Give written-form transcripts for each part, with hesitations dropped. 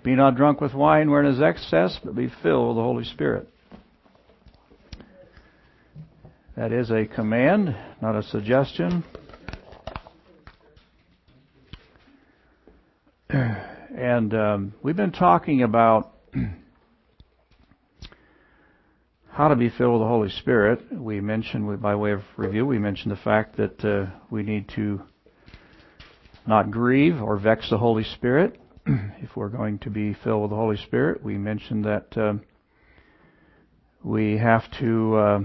Be not drunk with wine wherein is excess, but be filled with the Holy Spirit. That is a command, not a suggestion. And we've been talking about how to be filled with the Holy Spirit. We mentioned, by way of review, we mentioned the fact that we need to not grieve or vex the Holy Spirit if we're going to be filled with the Holy Spirit. We mentioned that we have to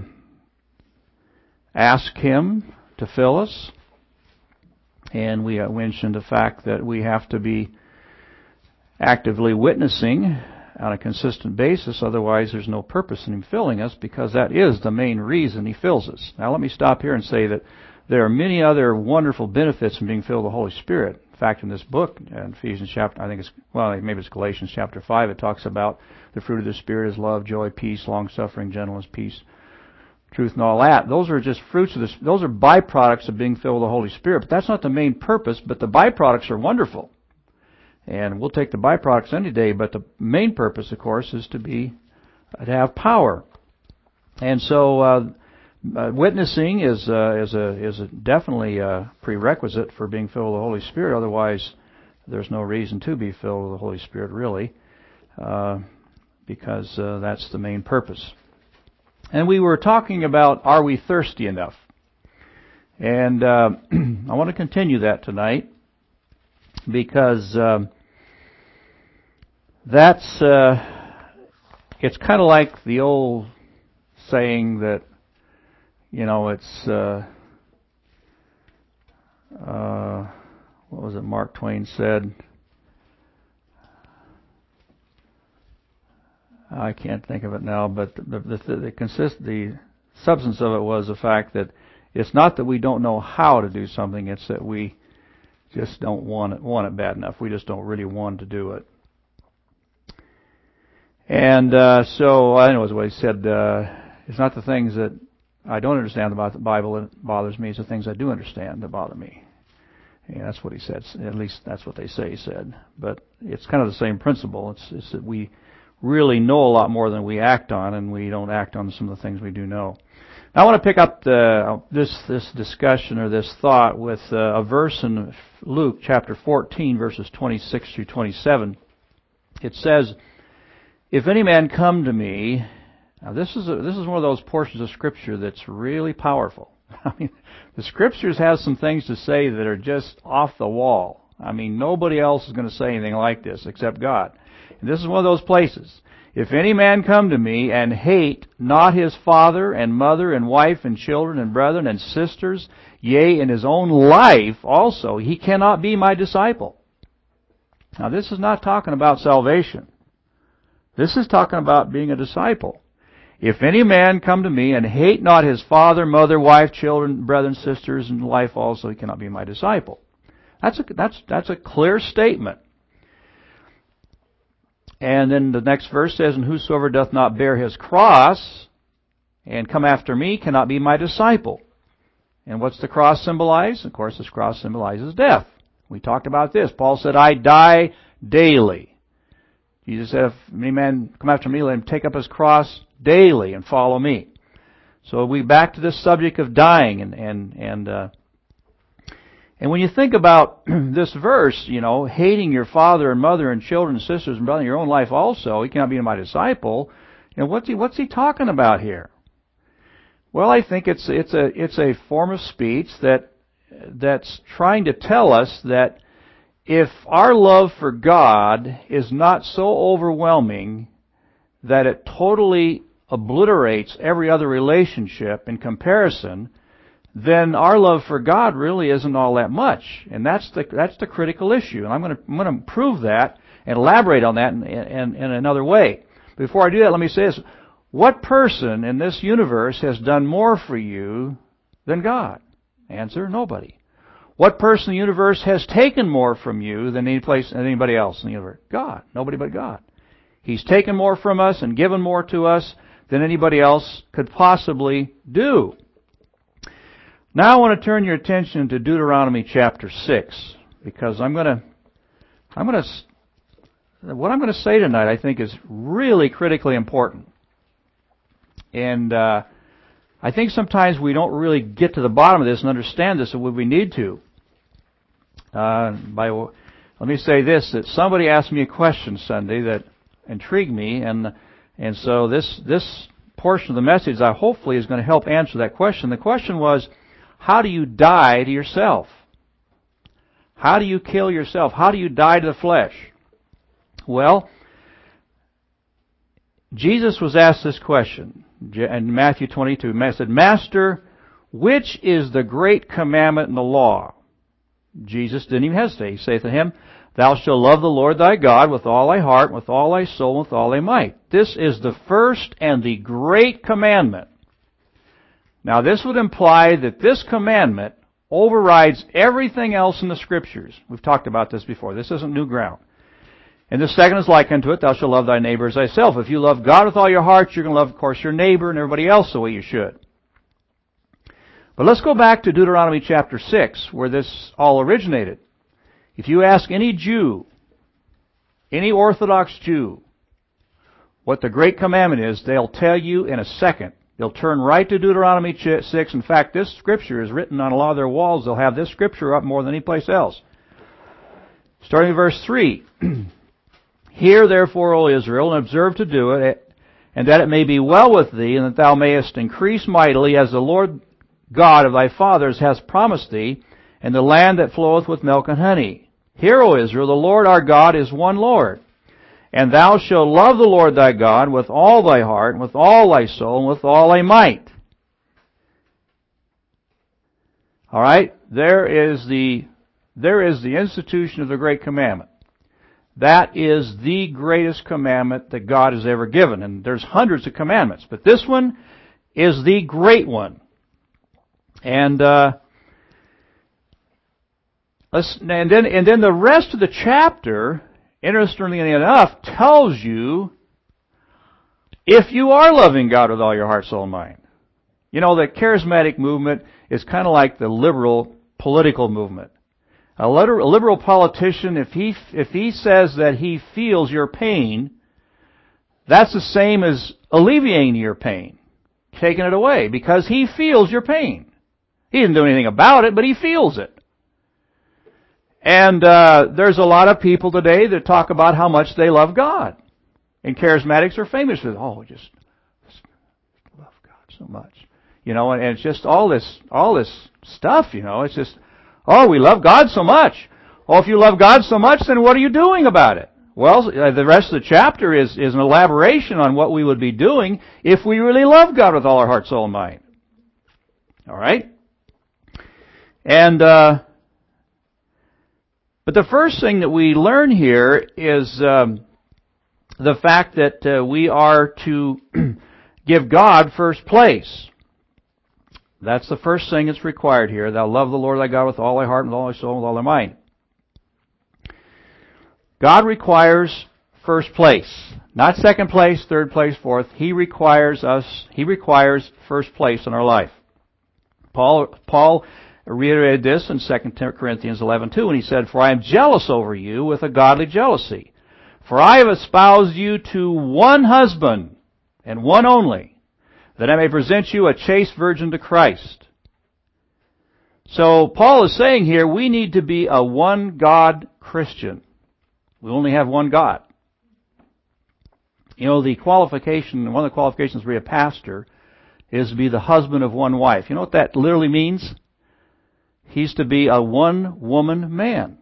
ask Him to fill us. And we mentioned the fact that we have to be actively witnessing on a consistent basis, otherwise there's no purpose in Him filling us, because that is the main reason He fills us. Now let me stop here and say that there are many other wonderful benefits from being filled with the Holy Spirit. In fact, in this book, in Ephesians chapter, maybe it's Galatians chapter 5, it talks about the fruit of the Spirit is love, joy, peace, long-suffering, gentleness, peace, truth, and all that. Those are just fruits of this. Those are byproducts of being filled with the Holy Spirit. But that's not the main purpose, but the byproducts are wonderful. And we'll take the byproducts any day, but the main purpose, of course, is to have power. And so witnessing is definitely a prerequisite for being filled with the Holy Spirit. Otherwise, there's no reason to be filled with the Holy Spirit, really, because that's the main purpose. And we were talking about, are we thirsty enough? And I want to continue that tonight, because that's it's kind of like the old saying that, it's what was it Mark Twain said? I can't think of it now, but the substance of it was the fact that it's not that we don't know how to do something, it's that we just don't want it bad enough. We just don't really want to do it. And so I know what he said. It's not the things that I don't understand about the Bible that bothers me. It's the things I do understand that bother me. Yeah, that's what he said. At least that's what they say he said. But it's kind of the same principle. It's that we really know a lot more than we act on, and we don't act on some of the things we do know. Now, I want to pick up this discussion or this thought with a verse in Luke chapter 14, verses 26 through 27. It says, "If any man come to me," now this is one of those portions of Scripture that's really powerful. I mean, the Scriptures have some things to say that are just off the wall. I mean, nobody else is going to say anything like this except God. And this is one of those places. "If any man come to me and hate not his father and mother and wife and children and brethren and sisters, yea, in his own life also, he cannot be my disciple." Now, this is not talking about salvation. This is talking about being a disciple. "If any man come to me and hate not his father, mother, wife, children, brethren, sisters, and life also, he cannot be my disciple." That's a clear statement. And then the next verse says, "And whosoever doth not bear his cross and come after me cannot be my disciple." And what's the cross symbolize? Of course, this cross symbolizes death. We talked about this. Paul said, "I die daily." Jesus said, "If any man come after me, let him take up his cross daily and follow me." So we back to this subject of dying, and when you think about this verse, hating your father and mother and children and sisters and brother in your own life also, he cannot be my disciple. What's he talking about here? Well, I think it's a form of speech that's trying to tell us that if our love for God is not so overwhelming that it totally obliterates every other relationship in comparison, then our love for God really isn't all that much. And that's the critical issue. And I'm going to prove that and elaborate on that in another way. Before I do that, let me say this. What person in this universe has done more for you than God? Answer, nobody. What person in the universe has taken more from you than anybody else in the universe? God. Nobody but God. He's taken more from us and given more to us than anybody else could possibly do. Now I want to turn your attention to Deuteronomy chapter 6, because I'm going to what I'm going to say tonight, I think, is really critically important. And I think sometimes we don't really get to the bottom of this and understand this the way we need to. Let me say this, that somebody asked me a question Sunday that intrigued me, and so this portion of the message hopefully is going to help answer that question. The question was, how do you die to yourself? How do you kill yourself? How do you die to the flesh? Well, Jesus was asked this question in Matthew 22. He said, Master, which is the great commandment in the law? Jesus didn't even hesitate. He saith to him, Thou shalt love the Lord thy God with all thy heart, with all thy soul, with all thy might. This is the first and the great commandment. Now this would imply that this commandment overrides everything else in the Scriptures. We've talked about this before. This isn't new ground. And the second is like unto it, thou shalt love thy neighbor as thyself. If you love God with all your heart, you're going to love, of course, your neighbor and everybody else the way you should. But let's go back to Deuteronomy chapter 6, where this all originated. If you ask any Jew, any Orthodox Jew, what the great commandment is, they'll tell you in a second. They'll turn right to Deuteronomy 6. In fact, this scripture is written on a lot of their walls. They'll have this scripture up more than any place else. Starting in verse 3. Hear therefore, O Israel, and observe to do it, and that it may be well with thee, and that thou mayest increase mightily, as the Lord God of thy fathers has promised thee, in the land that floweth with milk and honey. Hear, O Israel, the Lord our God is one Lord. And thou shalt love the Lord thy God with all thy heart, and with all thy soul, and with all thy might. All right? There is the institution of the great commandment. That is the greatest commandment that God has ever given. And there's hundreds of commandments, but this one is the great one. And then the rest of the chapter, interestingly enough, tells you if you are loving God with all your heart, soul, and mind. You know, the charismatic movement is kind of like the liberal political movement. A liberal politician, if he says that he feels your pain, that's the same as alleviating your pain, taking it away, because he feels your pain. He didn't do anything about it, but he feels it. And there's a lot of people today that talk about how much they love God. And charismatics are famous for, just love God so much. You know, and it's just all this stuff, you know, it's just, we love God so much. Oh, if you love God so much, then what are you doing about it? Well, the rest of the chapter is an elaboration on what we would be doing if we really love God with all our heart, soul, and mind. All right? And, but the first thing that we learn here is the fact that we are to give God first place. That's the first thing that's required here. Thou love the Lord thy God with all thy heart, with all thy soul, with all thy mind. God requires first place. Not second place, third place, fourth. He requires first place in our life. Paul reiterated this in 2 Corinthians 11:2 when he said, For I am jealous over you with a godly jealousy. For I have espoused you to one husband, and one only, that I may present you a chaste virgin to Christ. So Paul is saying here, we need to be a one God Christian. We only have one God. You know, one of the qualifications to be a pastor is to be the husband of one wife. You know what that literally means? He's to be a one-woman man.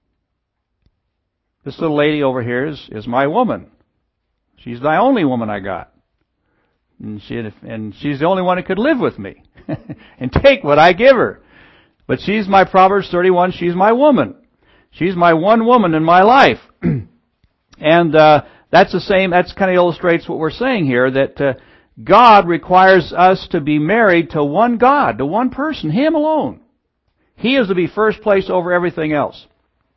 This little lady over here is my woman. She's the only woman I got. And she's the only one that could live with me and take what I give her. But she's my Proverbs 31, she's my woman. She's my one woman in my life. And that's kind of illustrates what we're saying here, that God requires us to be married to one God, to one person, Him alone. He is to be first place over everything else.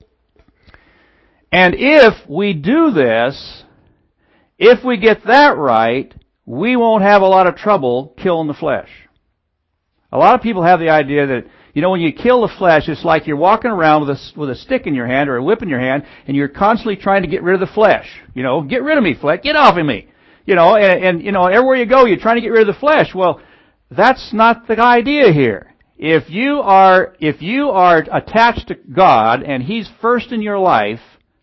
And if we do this, if we get that right, we won't have a lot of trouble killing the flesh. A lot of people have the idea that You know, when you kill the flesh, it's like you're walking around with a stick in your hand or a whip in your hand, and you're constantly trying to get rid of the flesh. You know, get rid of me, flesh. Get off of me. You know, and you know, everywhere you go, you're trying to get rid of the flesh. Well, that's not the idea here. If you are attached to God and He's first in your life,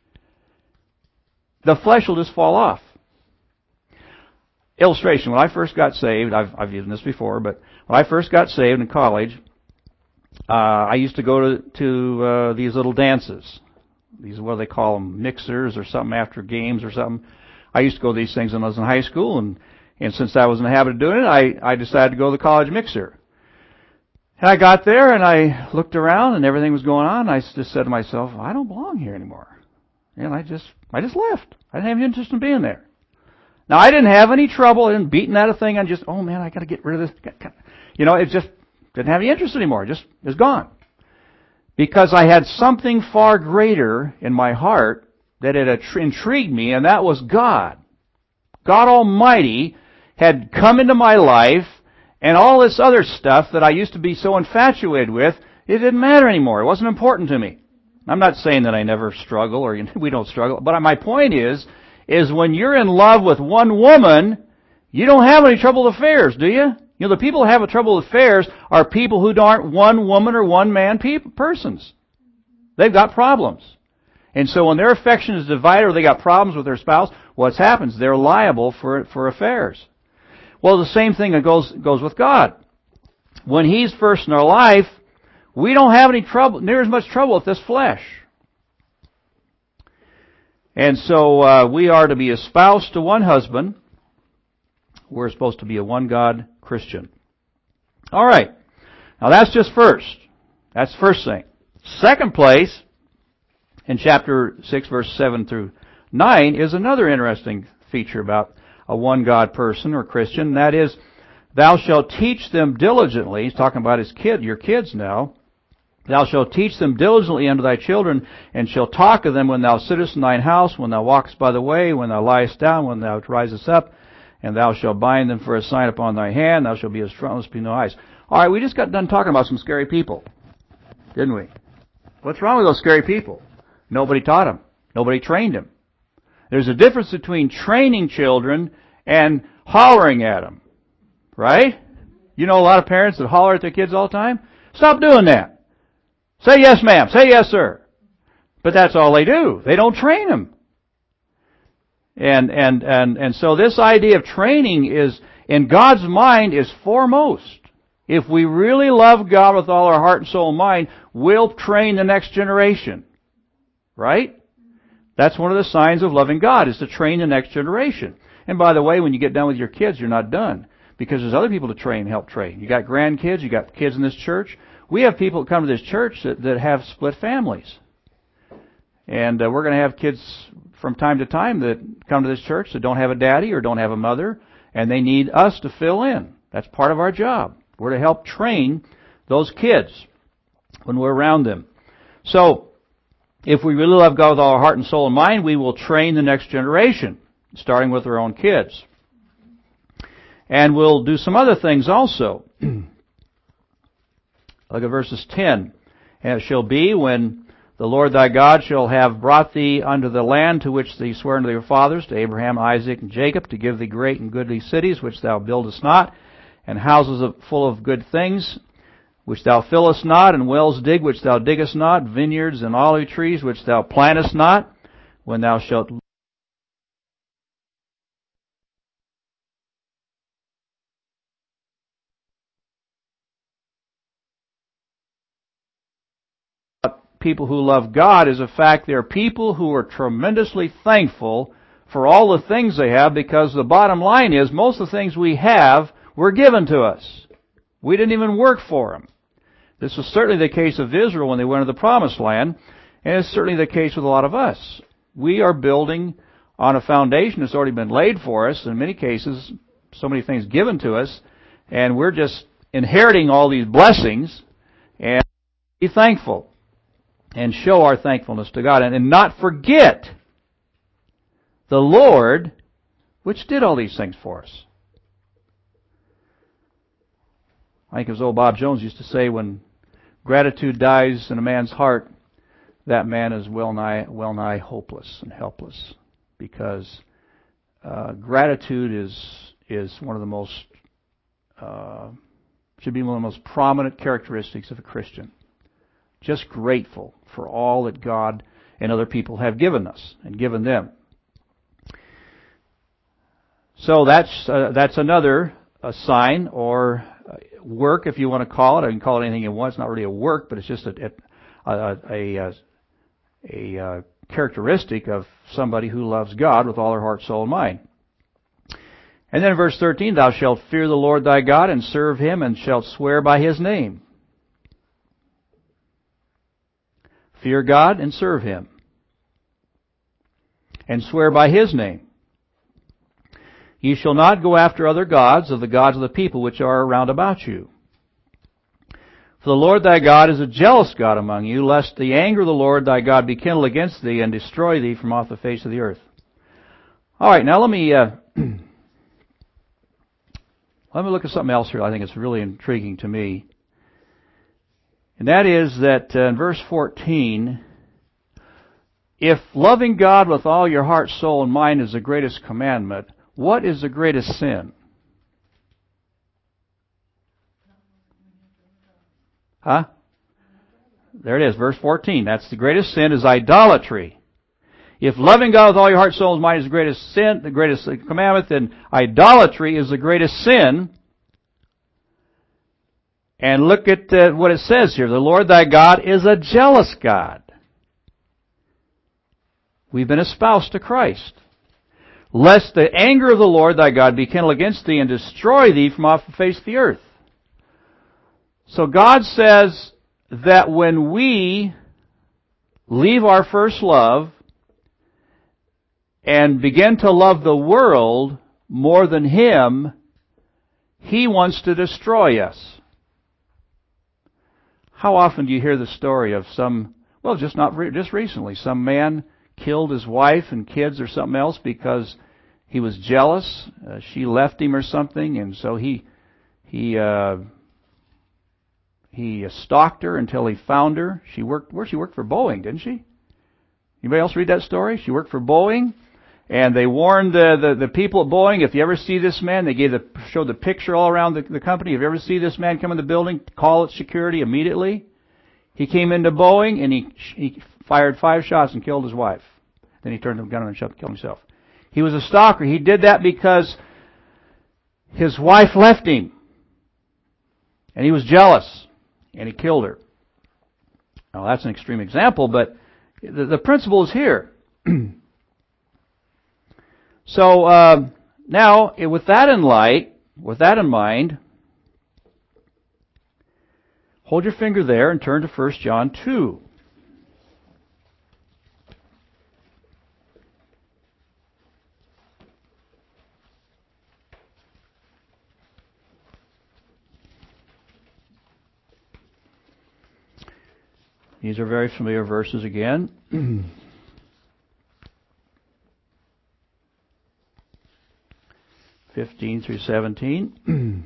the flesh will just fall off. Illustration: when I first got saved, I've used this before, but when I first got saved in college, I used to go to these little dances. These, what do they call them, mixers or something after games or something. I used to go to these things when I was in high school, and since I was in the habit of doing it, I decided to go to the college mixer. And I got there and I looked around and everything was going on. I just said to myself, I don't belong here anymore. And I just left. I didn't have any interest in being there. Now, I didn't have any trouble in beating at a thing. I'm just, oh man, I got to get rid of this. You know, it just didn't have any interest anymore. It just is gone. Because I had something far greater in my heart that had intrigued me, and that was God. God Almighty had come into my life, and all this other stuff that I used to be so infatuated with, it didn't matter anymore. It wasn't important to me. I'm not saying that I never struggle, or we don't struggle, but my point is when you're in love with one woman, you don't have any trouble with affairs, do you? You know, the people who have a trouble with affairs are people who aren't one woman or one man persons. They've got problems. And so when their affection is divided or they got problems with their spouse, what happens? They're liable for affairs. Well, the same thing goes with God. When He's first in our life, we don't have any trouble, near as much trouble with this flesh. And so we are to be espoused to one husband. We're supposed to be a one God Christian. All right. Now that's just first. That's the first thing. Second place, in chapter 6, verse 7 through 9, is another interesting feature about a one God person or Christian. That is, thou shalt teach them diligently. He's talking about your kids now. Thou shalt teach them diligently unto thy children, and shalt talk of them when thou sittest in thine house, when thou walkest by the way, when thou liest down, when thou risest up. And thou shalt bind them for a sign upon thy hand. Thou shalt be as frontless between thy eyes. All right, we just got done talking about some scary people, didn't we? What's wrong with those scary people? Nobody taught them. Nobody trained them. There's a difference between training children and hollering at them, right? You know a lot of parents that holler at their kids all the time? Stop doing that. Say yes, ma'am. Say yes, sir. But that's all they do. They don't train them. And so this idea of training is, in God's mind, is foremost. If we really love God with all our heart and soul and mind, we'll train the next generation. Right? That's one of the signs of loving God, is to train the next generation. And by the way, when you get done with your kids, you're not done. Because there's other people to train, help train. You got grandkids, you got kids in this church. We have people that come to this church that have split families. And we're going to have kids from time to time that come to this church that don't have a daddy or don't have a mother, and they need us to fill in. That's part of our job. We're to help train those kids when we're around them. So, if we really love God with all our heart and soul and mind, we will train the next generation, starting with our own kids. And we'll do some other things also. Look at verses 10. And it shall be when the Lord thy God shall have brought thee unto the land to which he sware unto your fathers, to Abraham, Isaac, and Jacob, to give thee great and goodly cities, which thou buildest not, and houses full of good things, which thou fillest not, and wells dig, which thou diggest not, vineyards and olive trees, which thou plantest not, when thou shalt people who love God is the fact they're people who are tremendously thankful for all the things they have, because the bottom line is most of the things we have were given to us. We didn't even work for them. This was certainly the case of Israel when they went to the Promised Land, and it's certainly the case with a lot of us. We are building on a foundation that's already been laid for us, in many cases, so many things given to us, and we're just inheriting all these blessings, and be thankful. And show our thankfulness to God. And not forget the Lord, which did all these things for us. I think it was old Bob Jones used to say, when gratitude dies in a man's heart, that man is well nigh hopeless and helpless, because gratitude is one of the most should be one of the most prominent characteristics of a Christian. Just grateful for all that God and other people have given us and given them. So that's another sign or work, if you want to call it. I can call it anything you want. It's not really a work, but it's just a characteristic of somebody who loves God with all their heart, soul, and mind. And then in verse 13, thou shalt fear the Lord thy God and serve him, and shalt swear by his name. Fear God and serve him, and swear by his name. Ye shall not go after other gods of the people which are round about you. For the Lord thy God is a jealous God among you, lest the anger of the Lord thy God be kindled against thee, and destroy thee from off the face of the earth. All right, now let me look at something else here. I think it's really intriguing to me. And that is that in verse 14, if loving God with all your heart, soul, and mind is the greatest commandment, what is the greatest sin? Huh? There it is, verse 14. That's the greatest sin is idolatry. If loving God with all your heart, soul, and mind is the greatest sin, the greatest commandment, then idolatry is the greatest sin. And look at what it says here. The Lord thy God is a jealous God. We've been espoused to Christ. Lest the anger of the Lord thy God be kindled against thee and destroy thee from off the face of the earth. So God says that when we leave our first love and begin to love the world more than Him, He wants to destroy us. How often do you hear the story of just recently, some man killed his wife and kids or something else because he was jealous. She left him or something, and so he stalked her until he found her. She worked for Boeing, didn't she? Anybody else read that story? She worked for Boeing, and they warned the people at Boeing, if you ever see this man, they showed the picture all around the company. If you ever see this man come in the building, call it security immediately. He came into Boeing and he fired 5 shots and killed his wife. Then he turned the gun on and killed himself. He was a stalker. He did that because his wife left him. And he was jealous. And he killed her. Now that's an extreme example, but the principle is here. So now, with that in mind, hold your finger there and turn to 1 John 2. These are very familiar verses again. 15 through 17.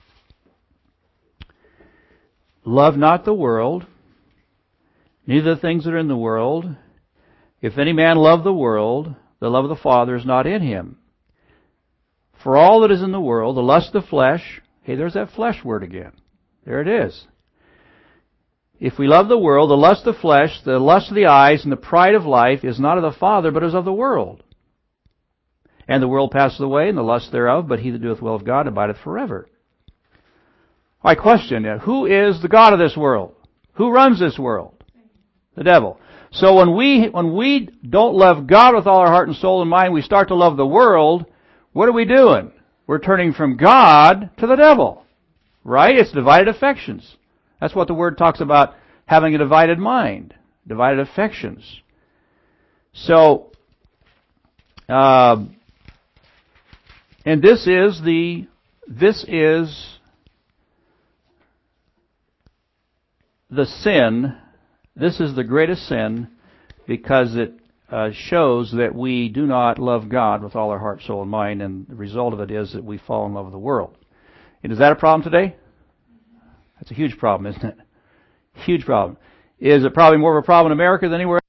Love not the world, neither the things that are in the world. If any man love the world, the love of the Father is not in him. For all that is in the world, the lust of the flesh, hey, there's that flesh word again. There it is. If we love the world, the lust of the flesh, the lust of the eyes, and the pride of life is not of the Father, but is of the world. And the world passeth away, and the lust thereof, but he that doeth the will of God abideth forever. My question, who is the God of this world? Who runs this world? The devil. So when we don't love God with all our heart and soul and mind, we start to love the world, what are we doing? We're turning from God to the devil. Right? It's divided affections. That's what the Word talks about, having a divided mind, divided affections. So, and this is the sin. This is the greatest sin because it shows that we do not love God with all our heart, soul, and mind, and the result of it is that we fall in love with the world. And is that a problem today? That's a huge problem, isn't it? Huge problem. Is it probably more of a problem in America than anywhere else?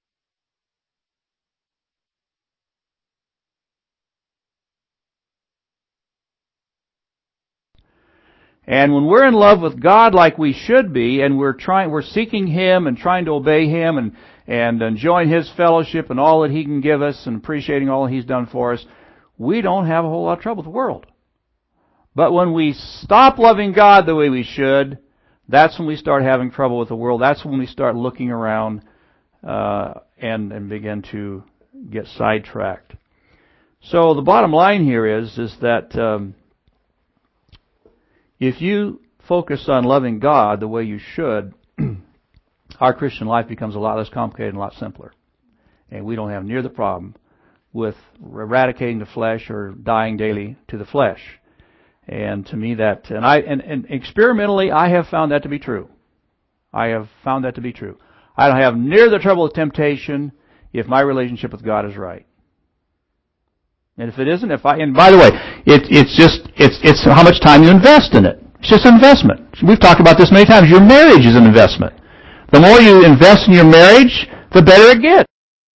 And when we're in love with God like we should be, and we're seeking Him and trying to obey Him and enjoying His fellowship and all that He can give us and appreciating all He's done for us, we don't have a whole lot of trouble with the world. But when we stop loving God the way we should, that's when we start having trouble with the world. That's when we start looking around and begin to get sidetracked. So the bottom line here is that if you focus on loving God the way you should, our Christian life becomes a lot less complicated and a lot simpler. And we don't have near the problem with eradicating the flesh or dying daily to the flesh. And to me and experimentally I have found that to be true. I have found that to be true. I don't have near the trouble with temptation if my relationship with God is right. And if it isn't, and by the way, it's how much time you invest in it. It's just an investment. We've talked about this many times. Your marriage is an investment. The more you invest in your marriage, the better it gets.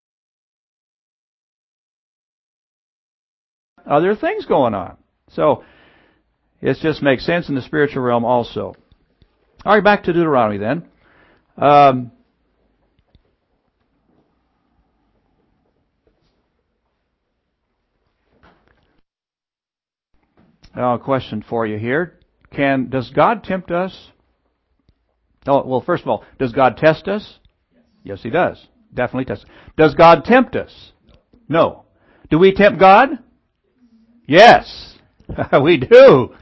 Other things going on. So, it just makes sense in the spiritual realm also. All right, back to Deuteronomy then. A question for you here. Does God tempt us? Oh, well, first of all, does God test us? Yes, He does. Definitely test us. Does God tempt us? No. Do we tempt God? Yes. We do.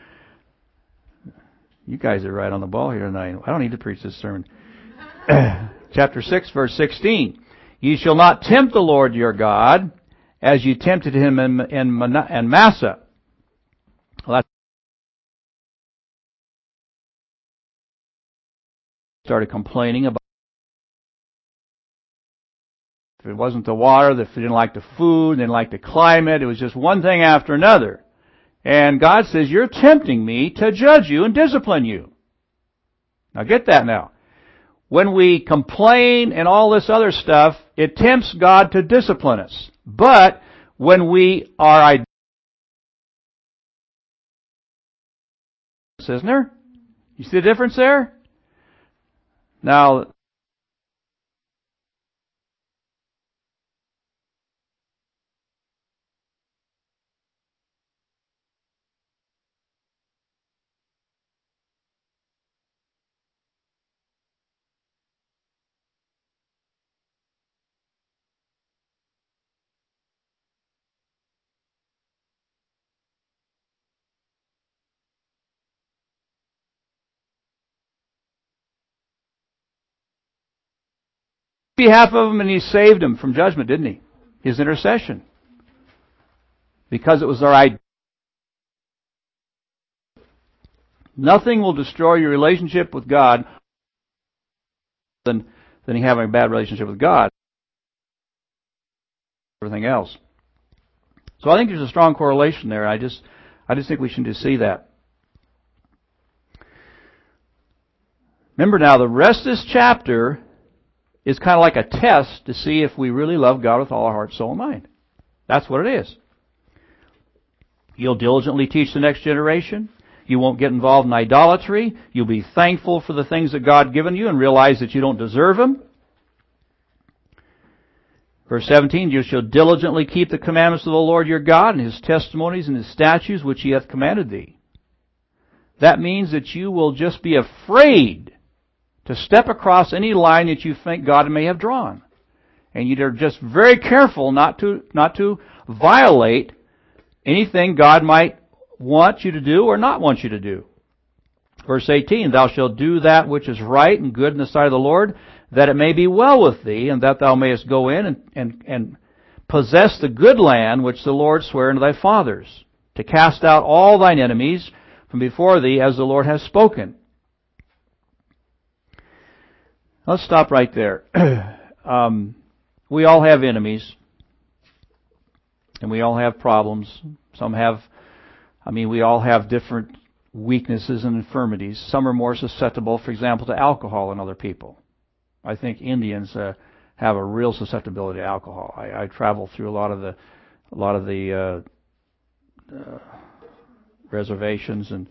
You guys are right on the ball here tonight. I don't need to preach this sermon. Chapter 6, verse 16. Ye shall not tempt the Lord your God as you tempted Him in Massah. Well, that started complaining about if it wasn't the water, if they didn't like the food, they didn't like the climate, it was just one thing after another. And God says, you're tempting me to judge you and discipline you. Now get that now. When we complain and all this other stuff, it tempts God to discipline us. But when we are isn't there? You see the difference there? Now, on behalf of him, and He saved him from judgment, didn't He? His intercession. Because it was our idea. Nothing will destroy your relationship with God than you having a bad relationship with God. Everything else. So I think there's a strong correlation there. I just think we should just see that. Remember now, the rest of this chapter is kind of like a test to see if we really love God with all our heart, soul, and mind. That's what it is. You'll diligently teach the next generation. You won't get involved in idolatry. You'll be thankful for the things that God given you and realize that you don't deserve them. Verse 17, you shall diligently keep the commandments of the Lord your God and His testimonies and His statutes which He hath commanded thee. That means that you will just be afraid to step across any line that you think God may have drawn. And you're just very careful not to violate anything God might want you to do or not want you to do. Verse 18, thou shalt do that which is right and good in the sight of the Lord, that it may be well with thee, and that thou mayest go in and possess the good land which the Lord sware unto thy fathers, to cast out all thine enemies from before thee, as the Lord has spoken. Let's stop right there. We all have enemies, and we all have problems. We all have different weaknesses and infirmities. Some are more susceptible, for example, to alcohol than other people. I think Indians have a real susceptibility to alcohol. I travel through a lot of the reservations and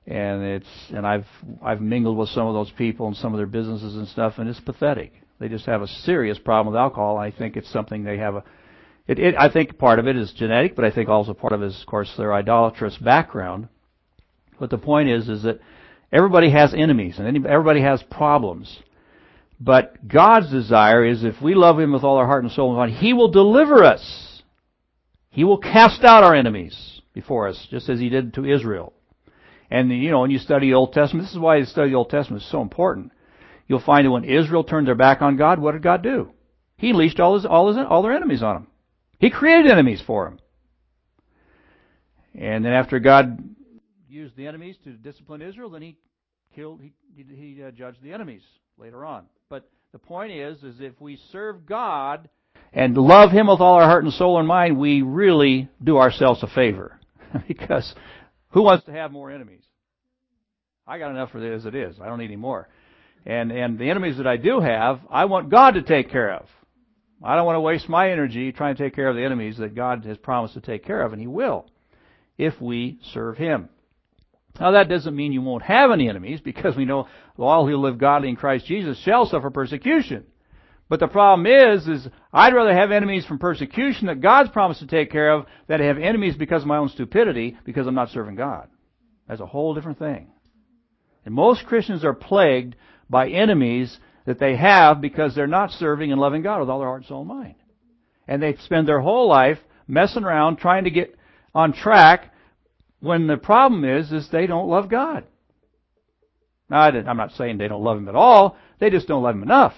I've mingled with some of those people and some of their businesses and stuff, and it's pathetic. They just have a serious problem with alcohol. I think it's something they have I think part of it is genetic, but I think also part of it is, of course, their idolatrous background. But the point is that everybody has enemies and everybody has problems. But God's desire is if we love Him with all our heart and soul and mind, He will deliver us. He will cast out our enemies before us, just as He did to Israel. And, when you study the Old Testament, this is why to study the Old Testament is so important. You'll find that when Israel turned their back on God, what did God do? He unleashed all their enemies on them. He created enemies for them. And then after God used the enemies to discipline Israel, then He judged the enemies later on. But the point is if we serve God and love Him with all our heart and soul and mind, we really do ourselves a favor. Because who wants to have more enemies? I got enough for it as it is. I don't need any more. And the enemies that I do have, I want God to take care of. I don't want to waste my energy trying to take care of the enemies that God has promised to take care of, and He will, if we serve Him. Now that doesn't mean you won't have any enemies, because we know all who live godly in Christ Jesus shall suffer persecution. But the problem is I'd rather have enemies from persecution that God's promised to take care of than to have enemies because of my own stupidity, because I'm not serving God. That's a whole different thing. And most Christians are plagued by enemies that they have because they're not serving and loving God with all their heart, soul, and mind. And they spend their whole life messing around trying to get on track when the problem is they don't love God. Now, I'm not saying they don't love Him at all. They just don't love Him enough.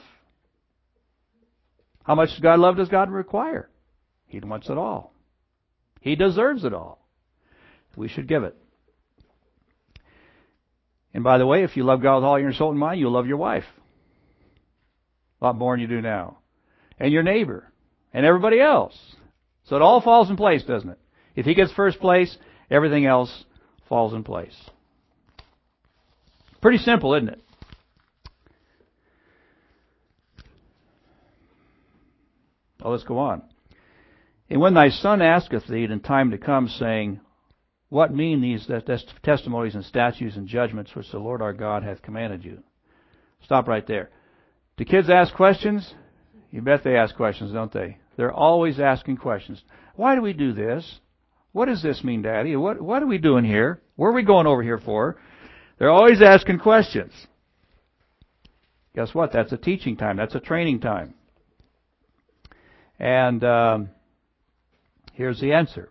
How much love does God require? He wants it all. He deserves it all. We should give it. And by the way, if you love God with all your soul and mind, you'll love your wife. A lot more than you do now. And your neighbor. And everybody else. So it all falls in place, doesn't it? If He gets first place, everything else falls in place. Pretty simple, isn't it? Oh, let's go on. And when thy son asketh thee in time to come, saying, what mean these testimonies and statutes and judgments which the Lord our God hath commanded you? Stop right there. Do kids ask questions? You bet they ask questions, don't they? They're always asking questions. Why do we do this? What does this mean, Daddy? What are we doing here? Where are we going over here for? They're always asking questions. Guess what? That's a teaching time. That's a training time. And here's the answer.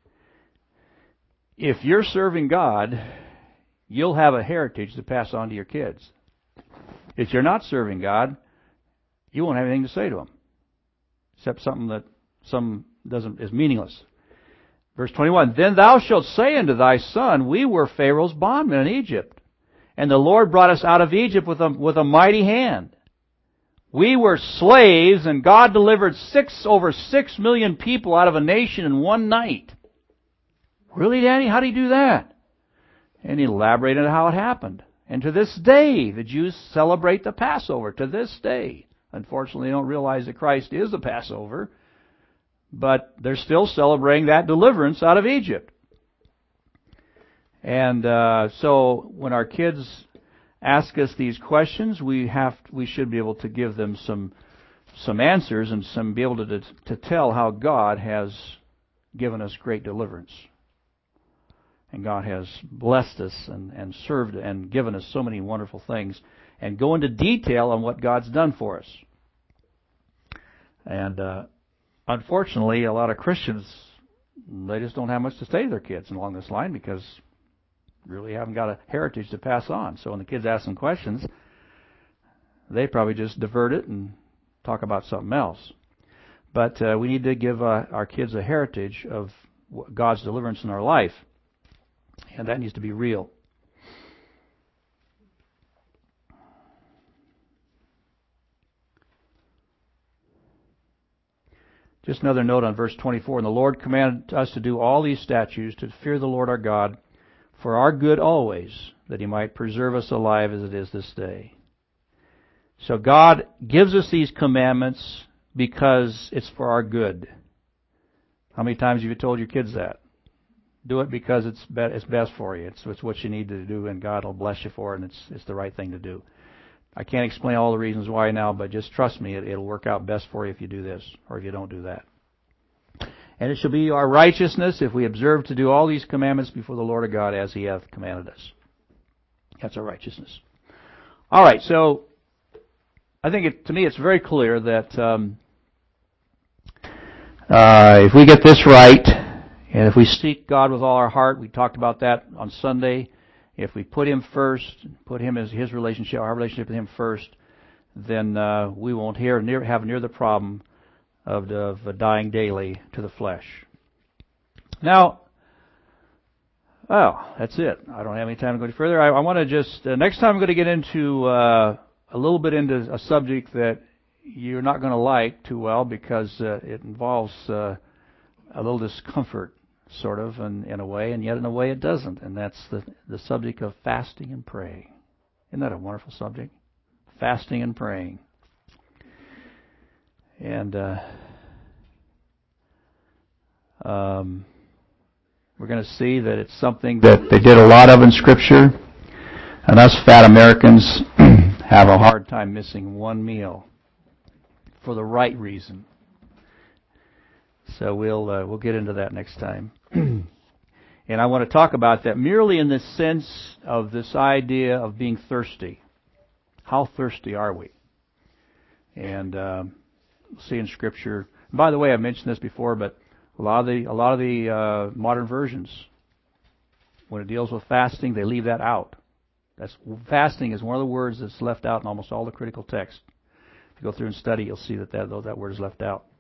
If you're serving God, you'll have a heritage to pass on to your kids. If you're not serving God, you won't have anything to say to them, except something that is meaningless. Verse 21, then thou shalt say unto thy son, we were Pharaoh's bondmen in Egypt, and the Lord brought us out of Egypt with a mighty hand. We were slaves, and God delivered over 6 million people out of a nation in one night. Really, Daddy? How did He do that? And he elaborated on how it happened. And to this day, the Jews celebrate the Passover. To this day. Unfortunately, they don't realize that Christ is the Passover. But they're still celebrating that deliverance out of Egypt. And so when our kids ask us these questions, we should be able to give them some answers and be able to tell how God has given us great deliverance. And God has blessed us and served and given us so many wonderful things. And go into detail on what God's done for us. And unfortunately, a lot of Christians, they just don't have much to say to their kids along this line because really haven't got a heritage to pass on. So when the kids ask them questions, they probably just divert it and talk about something else. But we need to give our kids a heritage of God's deliverance in our life. And that needs to be real. Just another note on verse 24. And the Lord commanded us to do all these statutes, to fear the Lord our God, for our good always, that He might preserve us alive as it is this day. So God gives us these commandments because it's for our good. How many times have you told your kids that? Do it because it's best for you. It's what you need to do, and God will bless you for it, and it's the right thing to do. I can't explain all the reasons why now, but just trust me, it'll work out best for you if you do this, or if you don't do that. And it shall be our righteousness if we observe to do all these commandments before the Lord our God as He hath commanded us. That's our righteousness. All right, so I think to me it's very clear that if we get this right, and if we seek God with all our heart, we talked about that on Sunday. If we put Him first, put Him as His relationship, our relationship with Him first, then we won't have near the problem of dying daily to the flesh. Now, that's it. I don't have any time to go any further. I want to just next time I'm going to get into a little bit into a subject that you're not going to like too well because it involves a little discomfort, sort of, in a way, and yet in a way it doesn't. And that's the subject of fasting and praying. Isn't that a wonderful subject? Fasting and praying. And we're going to see that it's something that they did a lot of in Scripture. And us fat Americans have a hard time missing one meal for the right reason. So we'll get into that next time. And I want to talk about that merely in the sense of this idea of being thirsty. How thirsty are we? And see in Scripture. By the way, I've mentioned this before, but a lot of the modern versions, when it deals with fasting, they leave that out. Fasting is one of the words that's left out in almost all the critical text. If you go through and study, you'll see that word is left out.